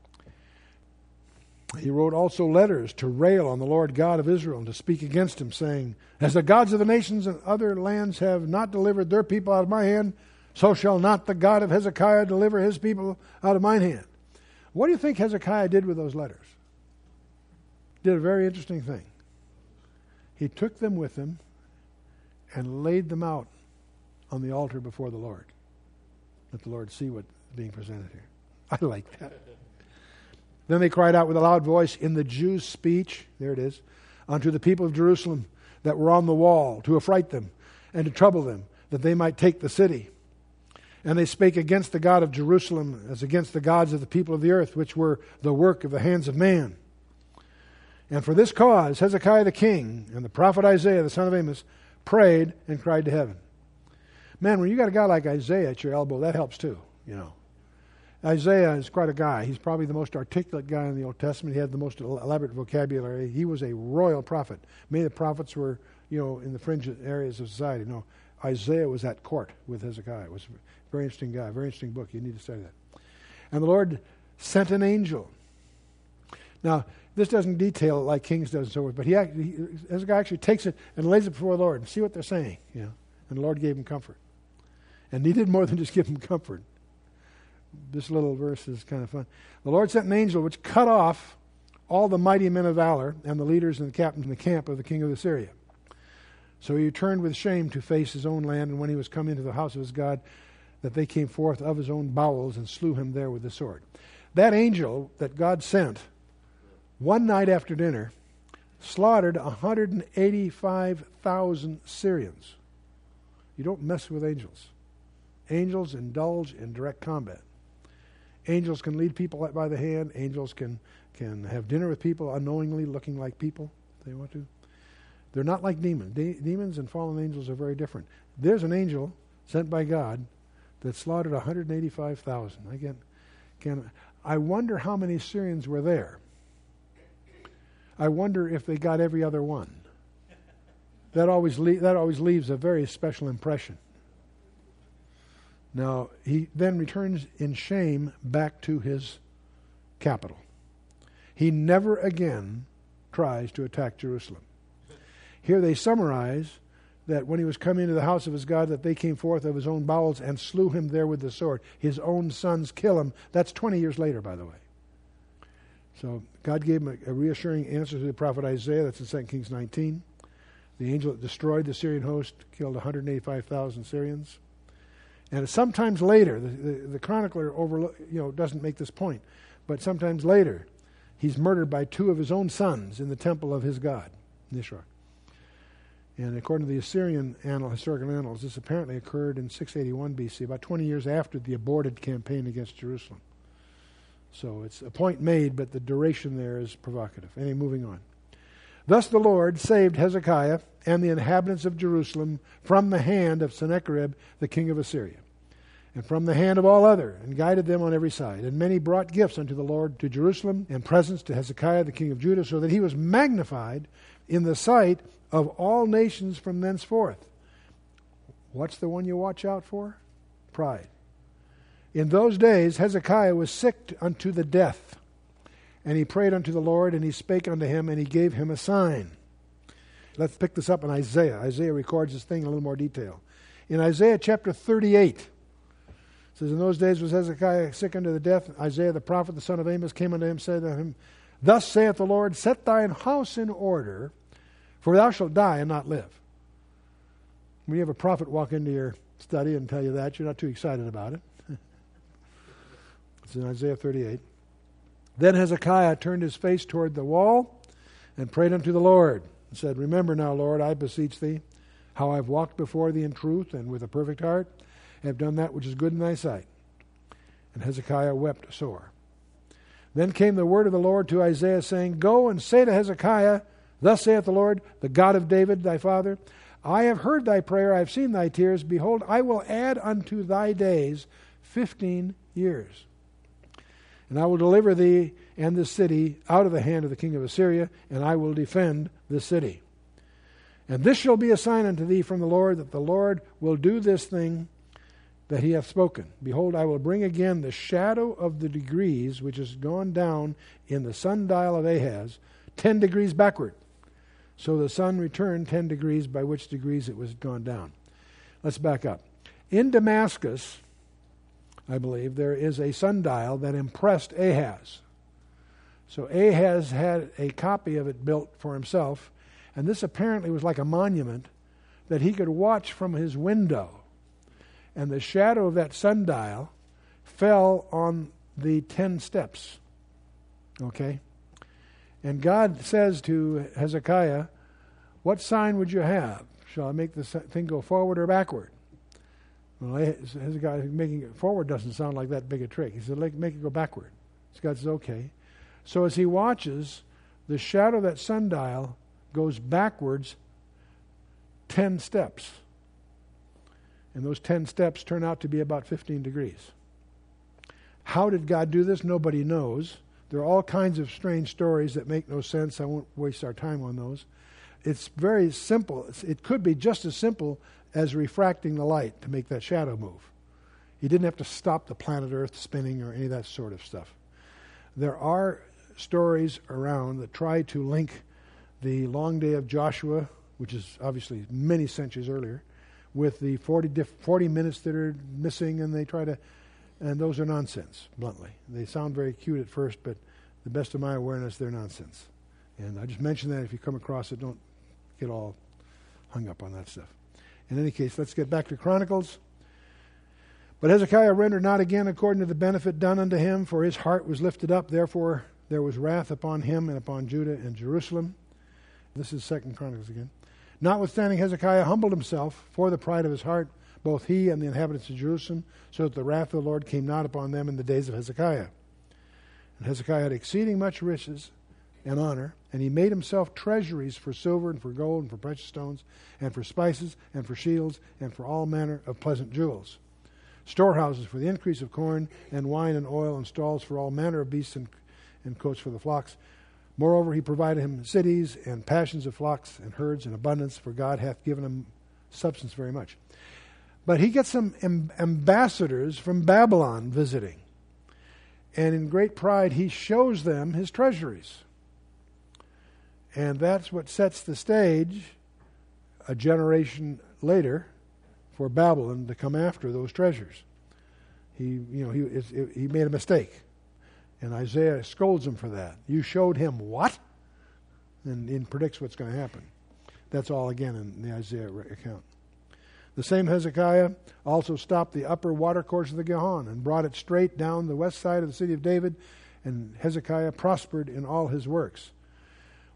He wrote also letters to rail on the Lord God of Israel and to speak against him, saying, As the gods of the nations and other lands have not delivered their people out of my hand, so shall not the God of Hezekiah deliver his people out of mine hand. What do you think Hezekiah did with those letters? Did a very interesting thing. He took them with him and laid them out on the altar before the Lord. Let the Lord see what's being presented here. I like that. Then they cried out with a loud voice in the Jews' speech, there it is, unto the people of Jerusalem that were on the wall, to affright them and to trouble them, that they might take the city. And they spake against the God of Jerusalem as against the gods of the people of the earth, which were the work of the hands of man. And for this cause Hezekiah the king and the prophet Isaiah the son of Amos prayed and cried to heaven. Man, when you got a guy like Isaiah at your elbow, that helps too, you know. Isaiah is quite a guy. He's probably the most articulate guy in the Old Testament. He had the most elaborate vocabulary. He was a royal prophet. Many of the prophets were, you know, in the fringe areas of society. No, Isaiah was at court with Hezekiah. It was a very interesting guy, very interesting book. You need to study that. And the Lord sent an angel. Now, this doesn't detail it like Kings does and so forth, but he, he Hezekiah actually takes it and lays it before the Lord and see what they're saying. You know, and the Lord gave him comfort. And he did more than just give him comfort. This little verse is kind of fun. The Lord sent an angel which cut off all the mighty men of valor and the leaders and the captains in the camp of the king of Assyria. So he returned with shame to face his own land, and when he was come into the house of his God, that they came forth of his own bowels and slew him there with the sword. That angel that God sent, one night after dinner, slaughtered one hundred eighty-five thousand Syrians. You don't mess with angels. Angels indulge in direct combat. Angels can lead people by the hand. Angels can, can have dinner with people unknowingly, looking like people if they want to. They're not like demons. De- demons and fallen angels are very different. There's an angel sent by God that slaughtered one hundred eighty-five thousand. I can, can, I wonder how many Syrians were there. I wonder if they got every other one. That always le- that always leaves a very special impression. Now, he then returns in shame back to his capital. He never again tries to attack Jerusalem. Here they summarize that when he was come into the house of his God, that they came forth of his own bowels and slew him there with the sword. His own sons kill him. That's twenty years later, by the way. So God gave him a, a reassuring answer to the prophet Isaiah. That's in Second Kings nineteen. The angel that destroyed the Syrian host killed one hundred eighty-five thousand Syrians. And sometimes later, the, the, the chronicler overlook, you know, doesn't make this point, but sometimes later, he's murdered by two of his own sons in the temple of his God. Nisroch. And according to the Assyrian annal, historical annals, this apparently occurred in six eighty-one B C, about twenty years after the aborted campaign against Jerusalem. So it's a point made, but the duration there is provocative. Anyway, moving on. Thus the Lord saved Hezekiah and the inhabitants of Jerusalem from the hand of Sennacherib, the king of Assyria, and from the hand of all other, and guided them on every side. And many brought gifts unto the Lord to Jerusalem, and presents to Hezekiah, the king of Judah, so that he was magnified in the sight of all nations from thenceforth. What's the one you watch out for? Pride. In those days Hezekiah was sick unto the death, and he prayed unto the Lord, and he spake unto him, and he gave him a sign. Let's pick this up in Isaiah. Isaiah records this thing in a little more detail. In Isaiah chapter thirty-eight, it says, in those days was Hezekiah sick unto the death. Isaiah the prophet, the son of Amos, came unto him, said unto him, Thus saith the Lord, set thine house in order, for thou shalt die and not live. When you have a prophet walk into your study and tell you that, you're not too excited about it. It's in Isaiah thirty-eight. Then Hezekiah turned his face toward the wall and prayed unto the Lord, and said, Remember now, Lord, I beseech thee, how I have walked before thee in truth and with a perfect heart, and have done that which is good in thy sight. And Hezekiah wept sore. Then came the word of the Lord to Isaiah, saying, Go and say to Hezekiah, Thus saith the Lord, the God of David thy father, I have heard thy prayer, I have seen thy tears. Behold, I will add unto thy days fifteen years. And I will deliver thee and this city out of the hand of the king of Assyria, and I will defend this city. And this shall be a sign unto thee from the Lord, that the Lord will do this thing that he hath spoken. Behold, I will bring again the shadow of the degrees which is gone down in the sundial of Ahaz, ten degrees backward. So the sun returned ten degrees, by which degrees it was gone down. Let's back up. In Damascus, I believe, there is a sundial that impressed Ahaz. So Ahaz had a copy of it built for himself, and this apparently was like a monument that he could watch from his window. And the shadow of that sundial fell on the ten steps. Okay? And God says to Hezekiah, What sign would you have? Shall I make this thing go forward or backward? Well, Hezekiah making it forward doesn't sound like that big a trick. He said, make it go backward. So God says, okay. So as he watches, the shadow of that sundial goes backwards ten steps. And those ten steps turn out to be about fifteen degrees. How did God do this? Nobody knows. There are all kinds of strange stories that make no sense. I won't waste our time on those. It's very simple. It could be just as simple as refracting the light to make that shadow move. He didn't have to stop the planet Earth spinning or any of that sort of stuff. There are stories around that try to link the long day of Joshua, which is obviously many centuries earlier, with the forty, diff- forty minutes that are missing, and they try to, and those are nonsense, bluntly. They sound very cute at first, but the best of my awareness, they're nonsense. And I just mention that if you come across it, don't get all hung up on that stuff. In any case, let's get back to Chronicles. But Hezekiah rendered not again according to the benefit done unto him, for his heart was lifted up. Therefore there was wrath upon him and upon Judah and Jerusalem. This is Second Chronicles again. Notwithstanding, Hezekiah humbled himself for the pride of his heart, both he and the inhabitants of Jerusalem, so that the wrath of the Lord came not upon them in the days of Hezekiah. And Hezekiah had exceeding much riches and honor, and he made himself treasuries for silver and for gold and for precious stones and for spices and for shields and for all manner of pleasant jewels, storehouses for the increase of corn and wine and oil, and stalls for all manner of beasts and, and coats for the flocks. Moreover, he provided him cities and passions of flocks and herds in abundance, for God hath given him substance very much. But he gets some amb- ambassadors from Babylon visiting, and in great pride he shows them his treasuries. And that's what sets the stage a generation later for Babylon to come after those treasures. He, you know, he he made a mistake, and Isaiah scolds him for that. You showed him what? And, and predicts what's going to happen. That's all again in the Isaiah account. The same Hezekiah also stopped the upper watercourse of the Gihon and brought it straight down the west side of the city of David, and Hezekiah prospered in all his works.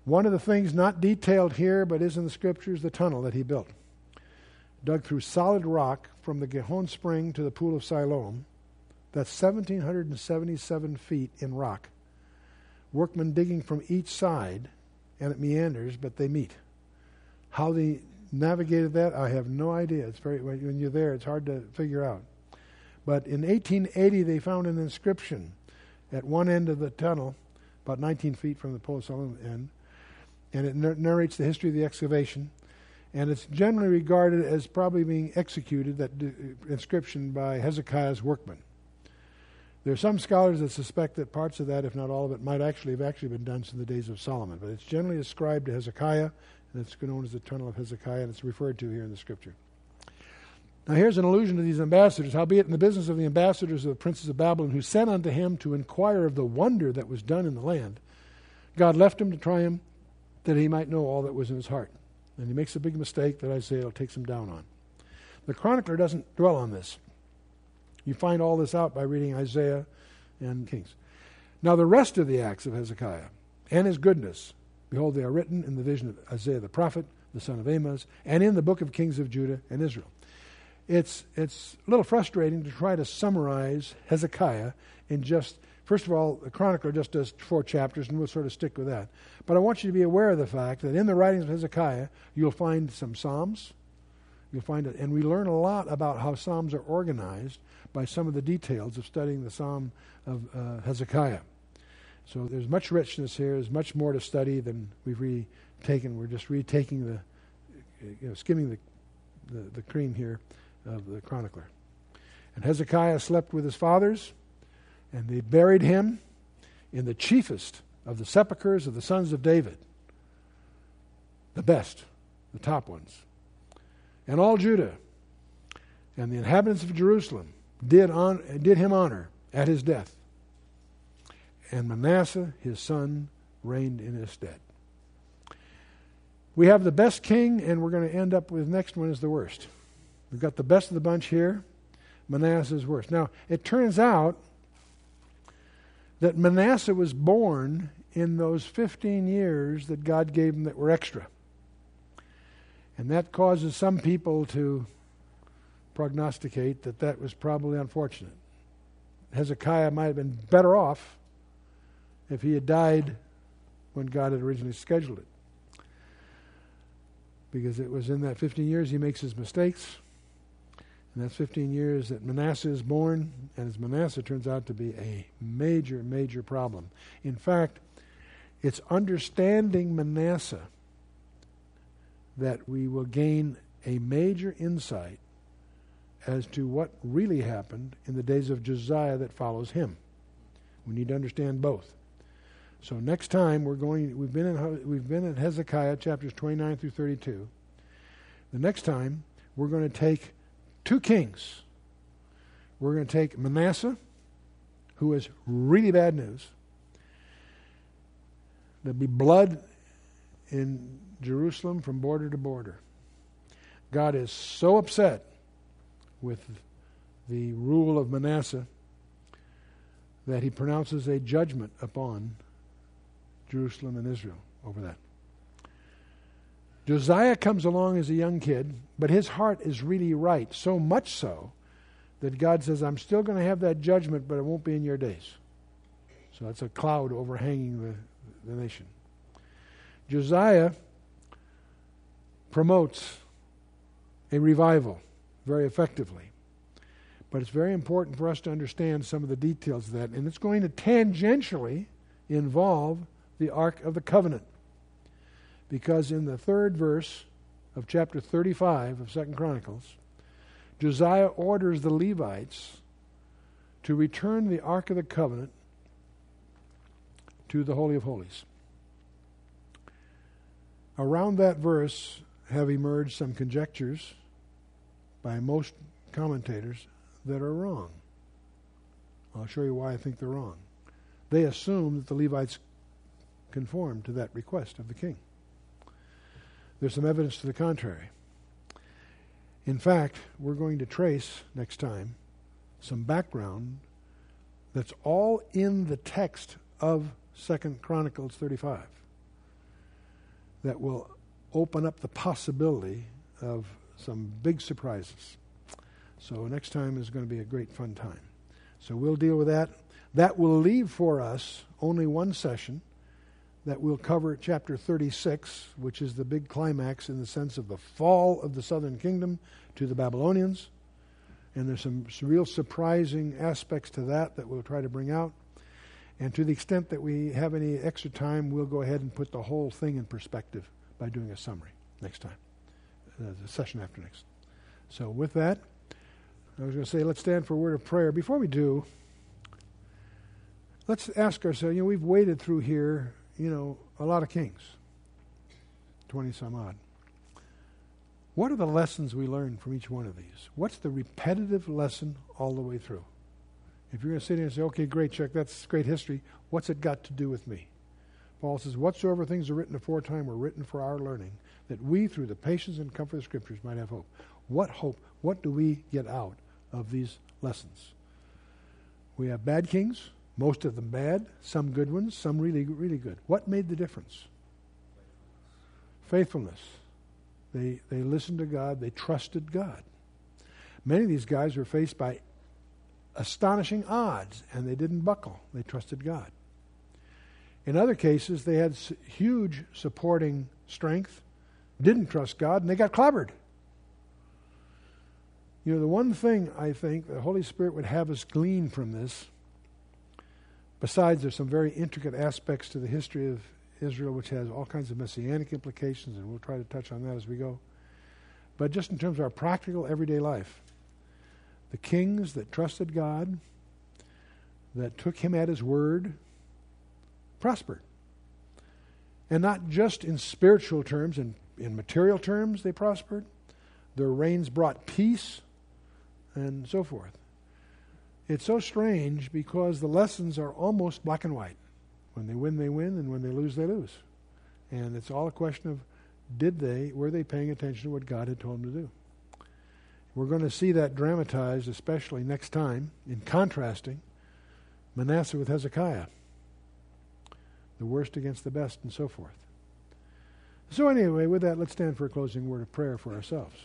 One of the things not detailed here but is in the scriptures, the tunnel that he built. Dug through solid rock from the Gihon spring to the pool of Siloam. That's one thousand seven hundred seventy-seven feet in rock. Workmen digging from each side, and it meanders, but they meet. How they navigated that, I have no idea. It's very when you're there, it's hard to figure out. But in eighteen eighty, they found an inscription at one end of the tunnel, about nineteen feet from the pool of Siloam end, and it narrates the history of the excavation. And it's generally regarded as probably being executed, that d- inscription, by Hezekiah's workmen. There are some scholars that suspect that parts of that, if not all of it, might actually have actually been done since the days of Solomon. But it's generally ascribed to Hezekiah, and it's known as the Tunnel of Hezekiah, and it's referred to here in the Scripture. Now here's an allusion to these ambassadors. Howbeit in the business of the ambassadors of the princes of Babylon, who sent unto him to inquire of the wonder that was done in the land, God left him to try him, that he might know all that was in his heart. And he makes a big mistake that Isaiah takes him down on. The chronicler doesn't dwell on this. You find all this out by reading Isaiah and Kings. Now the rest of the acts of Hezekiah and his goodness, behold, they are written in the vision of Isaiah the prophet, the son of Amos, and in the book of Kings of Judah and Israel. It's, it's a little frustrating to try to summarize Hezekiah in just, first of all, the chronicler just does four chapters, and we'll sort of stick with that. But I want you to be aware of the fact that in the writings of Hezekiah, you'll find some Psalms. You'll find it, and we learn a lot about how Psalms are organized by some of the details of studying the Psalm of uh, Hezekiah. So there's much richness here. There's much more to study than we've really taken. We're just retaking the, you know, skimming the, the, the cream here of the chronicler. And Hezekiah slept with his fathers, and they buried him in the chiefest of the sepulchres of the sons of David, the best, the top ones. And all Judah and the inhabitants of Jerusalem did, on, did him honor at his death. And Manasseh, his son, reigned in his stead. We have the best king, and we're going to end up with the next one is the worst. We've got the best of the bunch here. Manasseh is worst. Now, it turns out that Manasseh was born in those fifteen years that God gave him that were extra. And that causes some people to prognosticate that that was probably unfortunate. Hezekiah might have been better off if he had died when God had originally scheduled it. Because it was in that fifteen years he makes his mistakes. And that's fifteen years that Manasseh is born, and as Manasseh turns out to be a major, major problem. In fact, it's understanding Manasseh that we will gain a major insight as to what really happened in the days of Josiah that follows him. We need to understand both. So next time we're going, we've been in we've been in Hezekiah chapters twenty-nine through thirty-two. The next time we're going to take two kings. We're going to take Manasseh, who is really bad news. There'll be blood in Jerusalem from border to border. God is so upset with the rule of Manasseh that he pronounces a judgment upon Jerusalem and Israel over that. Josiah comes along as a young kid, but his heart is really right, so much so that God says, I'm still going to have that judgment, but it won't be in your days. So that's a cloud overhanging the, the nation. Josiah promotes a revival very effectively. But it's very important for us to understand some of the details of that, and it's going to tangentially involve the Ark of the Covenant. Because in the third verse of chapter thirty-five of Second Chronicles, Josiah orders the Levites to return the Ark of the Covenant to the Holy of Holies. Around that verse have emerged some conjectures by most commentators that are wrong. I'll show you why I think they're wrong. They assume that the Levites conformed to that request of the king. There's some evidence to the contrary. In fact, we're going to trace next time some background that's all in the text of Second Chronicles thirty-five. that will open up the possibility of some big surprises. So next time is going to be a great fun time. So we'll deal with that. That will leave for us only one session that will cover chapter thirty-six, which is the big climax in the sense of the fall of the southern kingdom to the Babylonians. And there's some real surprising aspects to that that we'll try to bring out. And to the extent that we have any extra time, we'll go ahead and put the whole thing in perspective by doing a summary next time, uh, the session after next. So with that, I was going to say, let's stand for a word of prayer. Before we do, let's ask ourselves, you know, we've waded through here, you know, a lot of kings, twenty some odd. What are the lessons we learn from each one of these? What's the repetitive lesson all the way through? If you're going to sit here and say, okay, great, Chuck, that's great history, what's it got to do with me? Paul says, whatsoever things are written aforetime were written for our learning, that we, through the patience and comfort of the Scriptures, might have hope. What hope? What do we get out of these lessons? We have bad kings, most of them bad, some good ones, some really, really good. What made the difference? Faithfulness. They, they listened to God. They trusted God. Many of these guys were faced by astonishing odds, and they didn't buckle. They trusted God. In other cases, they had s- huge supporting strength, didn't trust God, and they got clobbered. You know, the one thing I think the Holy Spirit would have us glean from this, besides there's some very intricate aspects to the history of Israel, which has all kinds of messianic implications, and we'll try to touch on that as we go. But just in terms of our practical everyday life, the kings that trusted God, that took him at his word, prospered. And not just in spiritual terms, in, in material terms they prospered. Their reigns brought peace and so forth. It's so strange because the lessons are almost black and white. When they win, they win, and when they lose, they lose. And it's all a question of did they, were they paying attention to what God had told them to do? We're going to see that dramatized, especially next time, in contrasting Manasseh with Hezekiah. The worst against the best, and so forth. So anyway, with that, let's stand for a closing word of prayer for ourselves.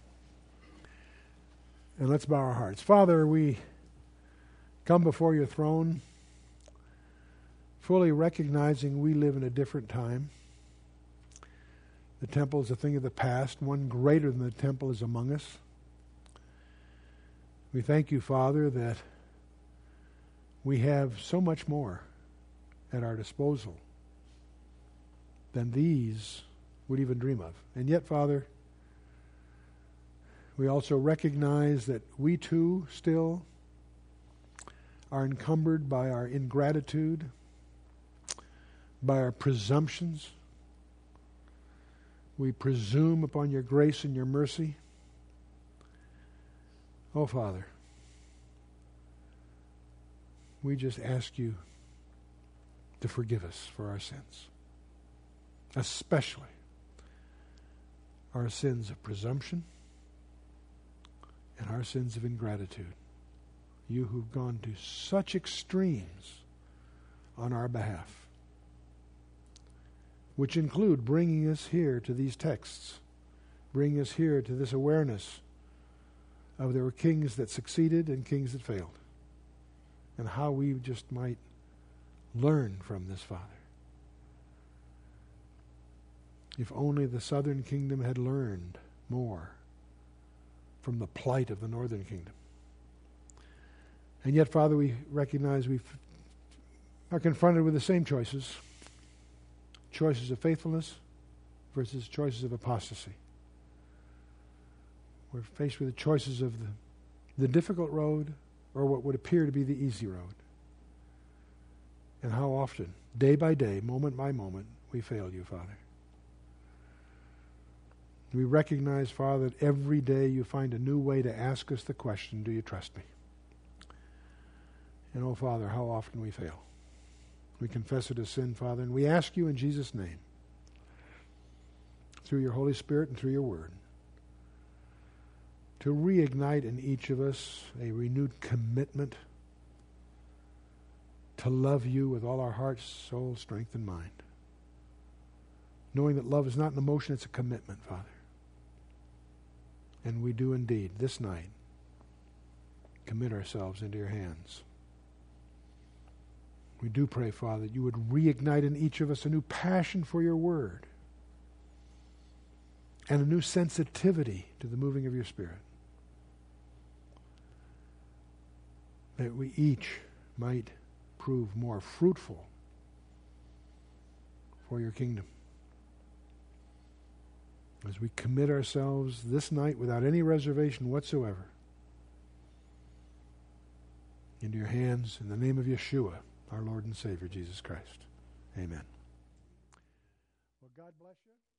And let's bow our hearts. Father, we come before your throne, fully recognizing we live in a different time. The temple is a thing of the past. One greater than the temple is among us. We thank you, Father, that we have so much more at our disposal than these would even dream of. And yet, Father, we also recognize that we too still are encumbered by our ingratitude, by our presumptions. We presume upon your grace and your mercy. Oh, Father, we just ask you to forgive us for our sins, especially our sins of presumption and our sins of ingratitude. You who've gone to such extremes on our behalf, which include bringing us here to these texts, bringing us here to this awareness of there were kings that succeeded and kings that failed, and how we just might learn from this, Father. If only the southern kingdom had learned more from the plight of the northern kingdom. And yet, Father, we recognize we are confronted with the same choices. Choices of faithfulness versus choices of apostasy. We're faced with the choices of the, the difficult road or what would appear to be the easy road. And how often, day by day, moment by moment, we fail you, Father. We recognize, Father, that every day you find a new way to ask us the question, do you trust me? And, oh, Father, how often we fail. We confess it as sin, Father, and we ask you in Jesus' name, through your Holy Spirit and through your word, to reignite in each of us a renewed commitment to love you with all our hearts, soul, strength, and mind. knowing that love is not an emotion, it's a commitment, Father. And we do indeed, this night, commit ourselves into your hands. We do pray, Father, that you would reignite in each of us a new passion for your word and a new sensitivity to the moving of your Spirit. That we each might prove more fruitful for your kingdom. As we commit ourselves this night without any reservation whatsoever into your hands in the name of Yeshua, our Lord and Savior, Jesus Christ. Amen. Well, God bless you.